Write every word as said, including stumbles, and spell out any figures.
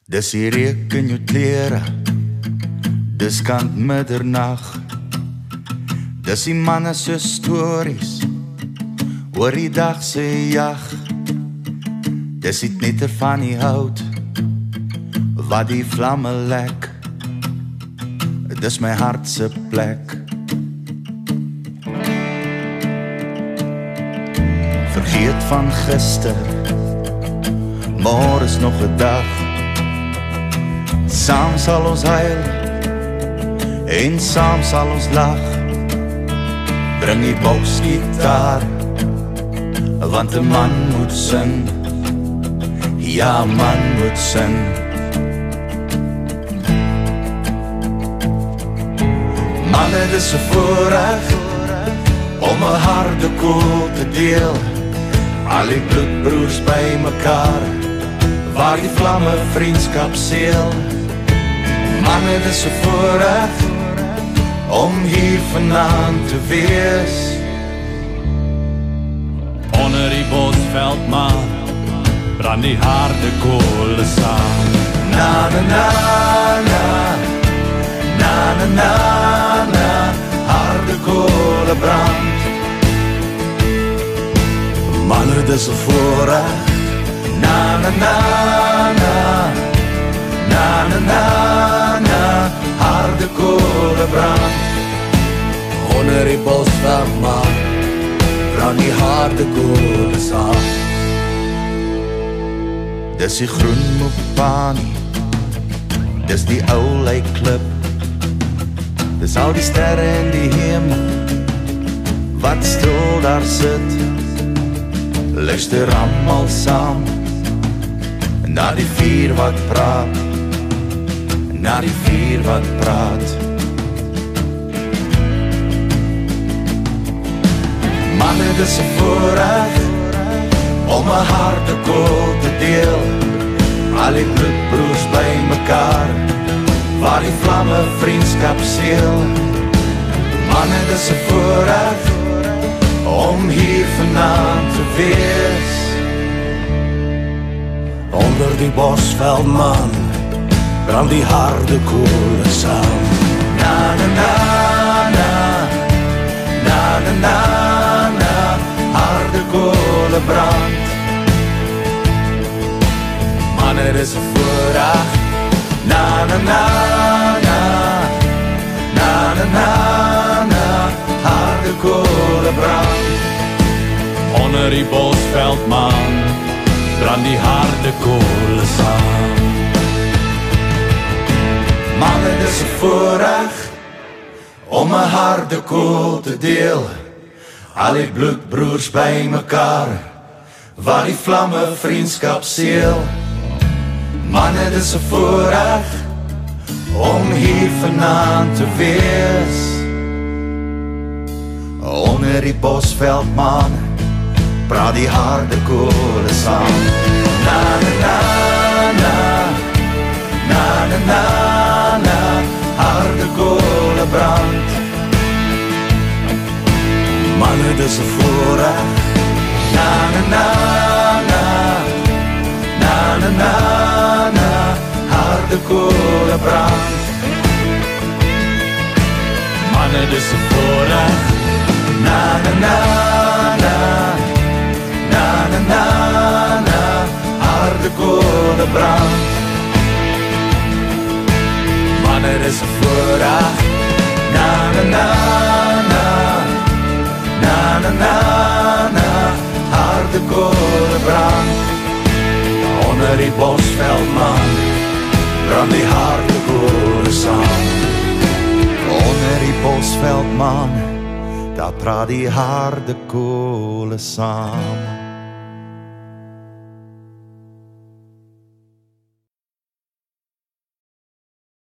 Dis die reuk in jou klere, dis kant middernag. Dis die manne se stories oor die dag se jag. Dis die knitter van die hout wat die vlamme lek. Dis my hart se plek. Vergeet van gister, môre is nog 'n dag. Saam sal ons huil en saam sal ons lag. Bring die boksgitaar, want 'n man moet sing. Ja, 'n man moet sing. Manne, dis 'n voorreg om 'n harde koel te deel. Al die bloedbroers by mekaar, waar die vlamme vriendskap seël. Manne, dis 'n voorreg om hier vanaand te wees. Onder die bosveldmaan brand die harde koole saam. Na na na na, na na na na, harde koole brand. Manne, dis 'n voorreg. Na na na na, na na na na, harde koole brand. Onder die bosveldmaan brand die harde koole saam. Dis die groen Mopani, dis die ou lijkklip. Dis al die sterre in die hemel wat stil daar sit. Luister almal saam na die vuur wat praat, na die vuur wat praat. Manne, dis 'n voorreg om 'n harde koel te deel. Al die bloedbroers by mekaar, waar die vlamme vriendskap seël. Manne, dis 'n voorreg om hier vanaand te wees. Onder die bosveldmaan brand die harde koele saam. Na na na na, na na na na, harde koele brand. Manne, dis 'n voorreg. Na na na na, na na na na, harde koele brand. Onder die bosveldmaan brand die harde koole saam. Manne, dis 'n voorreg om 'n harde koel te deel. Al die bloedbroers by mekaar, waar die vlamme vriendskap seël. Manne, dis 'n voorreg om hier vanaand te wees. Onder die bosveldmaan praat die harde koele saam. Na na na na, na na na na, harde koele brand. Manne, dis 'n voorreg. Na na na na, na na na na, harde koele brand. Manne, dis 'n voorreg. Na na na na, na na na na, harde koele brand. Manne, dis 'n voorreg. Na na na na, na na na na, harde koele brand. Onder die bosveldmaan brand die harde koele saam. Onder die bosveldmaan, daar praat die harde koele saam.